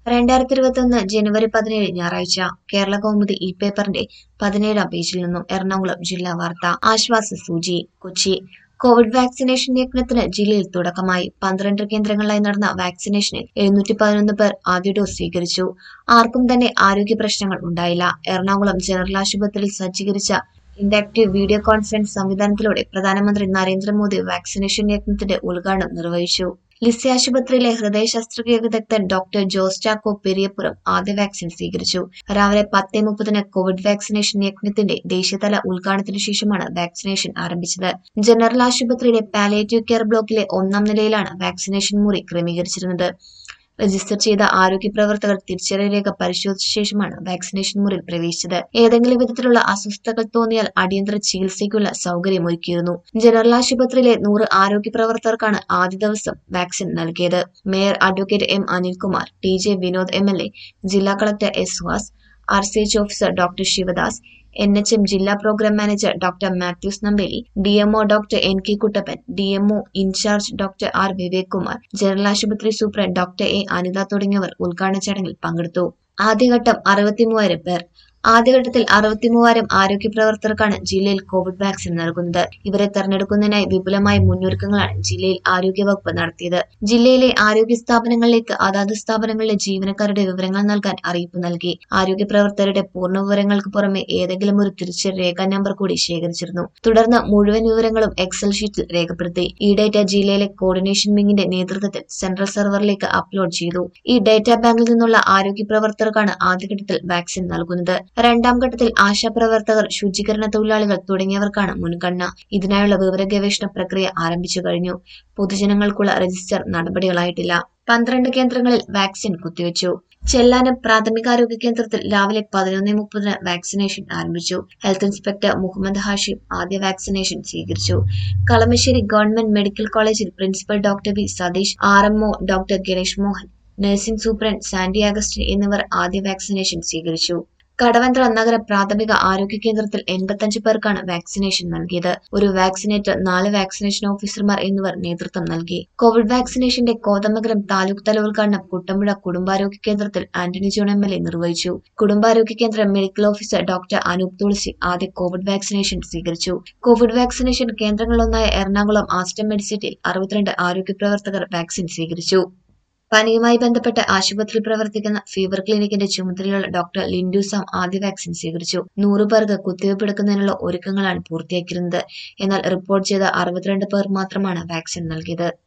2021 ജനുവരി 17 ഞായറാഴ്ച കേരള കൗമുദി ഈ പേപ്പറിന്റെ 17-ാം പേജിൽ നിന്നും എറണാകുളം ജില്ലാ വാർത്ത. ആശ്വാസ സൂചി. കൊച്ചി. കോവിഡ് വാക്സിനേഷൻ യജ്ഞത്തിന് ജില്ലയിൽ തുടക്കമായി. 12 കേന്ദ്രങ്ങളിലായി നടന്ന വാക്സിനേഷനിൽ 711 പേർ ആദ്യ ഡോസ് സ്വീകരിച്ചു. ആർക്കും തന്നെ ആരോഗ്യ പ്രശ്നങ്ങൾ ഉണ്ടായില്ല. എറണാകുളം ജനറൽ ആശുപത്രിയിൽ സജ്ജീകരിച്ച ഇന്ററാക്ടീവ് വീഡിയോ കോൺഫറൻസ് സംവിധാനത്തിലൂടെ പ്രധാനമന്ത്രി നരേന്ദ്രമോദി വാക്സിനേഷൻ യജ്ഞത്തിന്റെ ഉദ്ഘാടനം നിർവഹിച്ചു. ലിസി ആശുപത്രിയിലെ ഹൃദയ ശസ്ത്രക്രിയ വിദഗ്ധൻ ഡോക്ടർ ജോസ് ചാക്കോ പെരിയപുരം ആദ്യ വാക്സിൻ സ്വീകരിച്ചു. രാവിലെ 10:30 കോവിഡ് വാക്സിനേഷൻ യജ്ഞത്തിന്റെ ദേശീയതല ഉദ്ഘാടനത്തിനു ശേഷമാണ് വാക്സിനേഷൻ ആരംഭിച്ചത്. ജനറൽ ആശുപത്രിയിലെ പാലിയേറ്റീവ് കെയർ ബ്ലോക്കിലെ 1-ാം നിലയിലാണ് വാക്സിനേഷൻ മുറി ക്രമീകരിച്ചിരുന്നത്. രജിസ്റ്റർ ചെയ്ത ആരോഗ്യ പ്രവർത്തകർ തിരിച്ചറിയൽ രേഖ പരിശോധിച്ച ശേഷമാണ് വാക്സിനേഷൻ മുറിയിൽ പ്രവേശിച്ചത്. ഏതെങ്കിലും വിധത്തിലുള്ള അസ്വസ്ഥതകൾ തോന്നിയാൽ അടിയന്തര ചികിത്സയ്ക്കുള്ള സൗകര്യമൊരുക്കിയിരുന്നു. ജനറൽ ആശുപത്രിയിലെ 100 ആരോഗ്യ പ്രവർത്തകർക്കാണ് ആദ്യ ദിവസം വാക്സിൻ നൽകിയത്. Mayor advocate M Anilkumar, TJ Vinod MLA, ജില്ലാ collector S Suhas, RCH officer doctor Sivadas, NHM ജില്ലാ programme manager doctor Mathews Numpeli, DMO doctor NK Kuttappan, DMO in charge doctor R Vivek Kumar, general ആശുപത്രി സൂപ്രണ്ട് ഡോക്ടർ A അനിത തുടങ്ങിയവർ ഉദ്ഘാടന ചടങ്ങിൽ പങ്കെടുത്തു. ആദ്യഘട്ടം 63,000 പേർ. ആദ്യഘട്ടത്തിൽ 63,000 ആരോഗ്യ പ്രവർത്തകർക്കാണ് ജില്ലയിൽ കോവിഡ് വാക്സിൻ നൽകുന്നത്. ഇവരെ തെരഞ്ഞെടുക്കുന്നതിനായി വിപുലമായ മുന്നൊരുക്കങ്ങളാണ് ജില്ലയിൽ ആരോഗ്യവകുപ്പ് നടത്തിയത്. ജില്ലയിലെ ആരോഗ്യ സ്ഥാപനങ്ങളിലേക്ക് അതാത് സ്ഥാപനങ്ങളിലെ ജീവനക്കാരുടെ വിവരങ്ങൾ നൽകാൻ അറിയിപ്പ് നൽകി. ആരോഗ്യ പ്രവർത്തകരുടെ പൂർണ്ണ വിവരങ്ങൾക്ക് പുറമെ ഏതെങ്കിലും ഒരു തിരിച്ചറിയൽ രേഖാ നമ്പർ കൂടി ശേഖരിച്ചിരുന്നു. തുടർന്ന് മുഴുവൻ വിവരങ്ങളും എക്സൽ ഷീറ്റിൽ രേഖപ്പെടുത്തി. ഈ ഡേറ്റ ജില്ലയിലെ കോർഡിനേഷൻ വിങ്ങിന്റെ നേതൃത്വത്തിൽ സെൻട്രൽ സെർവറിലേക്ക് അപ്ലോഡ് ചെയ്തു. ഈ ഡേറ്റാ ബാങ്കിൽ നിന്നുള്ള ആരോഗ്യ പ്രവർത്തകർക്കാണ് ആദ്യഘട്ടത്തിൽ വാക്സിൻ നൽകുന്നത്. രണ്ടാം ഘട്ടത്തിൽ ആശാപ്രവർത്തകർ, ശുചീകരണ തൊഴിലാളികൾ തുടങ്ങിയവർക്കാണ് മുൻഗണന. ഇതിനായുള്ള വിവര ഗവേഷണ പ്രക്രിയ ആരംഭിച്ചു കഴിഞ്ഞു. പൊതുജനങ്ങൾക്കുള്ള രജിസ്റ്റർ നടപടികളായിട്ടില്ല. 12 കേന്ദ്രങ്ങളിൽ വാക്സിൻ കുത്തിവെച്ചു. ചെല്ലാനം പ്രാഥമികാരോഗ്യ കേന്ദ്രത്തിൽ രാവിലെ 11:30 വാക്സിനേഷൻ ആരംഭിച്ചു. ഹെൽത്ത് ഇൻസ്പെക്ടർ മുഹമ്മദ് ഹാഷിം ആദ്യ വാക്സിനേഷൻ സ്വീകരിച്ചു. കളമശ്ശേരി ഗവൺമെന്റ് മെഡിക്കൽ കോളേജിൽ principal doctor V Satheesh, RMO doctor Ganesh Mohan, nursing superintendent Sandy Augustine എന്നിവർ ആദ്യ വാക്സിനേഷൻ സ്വീകരിച്ചു. കടവന്ത്ര നഗര പ്രാഥമിക ആരോഗ്യ കേന്ദ്രത്തിൽ 85 പേർക്കാണ് വാക്സിനേഷൻ നൽകിയത്. ഒരു വാക്സിനേറ്റർ, 4 വാക്സിനേഷൻ ഓഫീസർമാർ എന്നിവർ നേതൃത്വം നൽകി. കോവിഡ് വാക്സിനേഷന്റെ കോതമംഗലം താലൂക്ക് തല ഉദ്ഘാടനം കുട്ടമ്പുഴ കുടുംബാരോഗ്യ കേന്ദ്രത്തിൽ ആന്റണി ജോൺ MLA നിർവഹിച്ചു. കുടുംബാരോഗ്യ കേന്ദ്രം medical officer doctor Anoop Thulasi ആദ്യ കോവിഡ് വാക്സിനേഷൻ സ്വീകരിച്ചു. കോവിഡ് വാക്സിനേഷൻ കേന്ദ്രങ്ങളിലൊന്നായ എറണാകുളം ആസ്റ്റർ മെഡിസിറ്റിയിൽ 62 ആരോഗ്യ പ്രവർത്തകർ വാക്സിൻ സ്വീകരിച്ചു. പനിയുമായി ബന്ധപ്പെട്ട് ആശുപത്രിയിൽ പ്രവർത്തിക്കുന്ന ഫീവർ ക്ലിനിക്കിന്റെ ചുമതലയുള്ള ഡോക്ടർ ലിൻഡു സാം ആദ്യ വാക്സിൻ സ്വീകരിച്ചു. 100 പേർക്ക് കുത്തിവയ്പ്പെടുക്കുന്നതിനുള്ള ഒരുക്കങ്ങളാണ് പൂർത്തിയാക്കിയിരുന്നത്. എന്നാൽ റിപ്പോർട്ട് ചെയ്ത 62 പേർ മാത്രമാണ് വാക്സിൻ നൽകിയത്.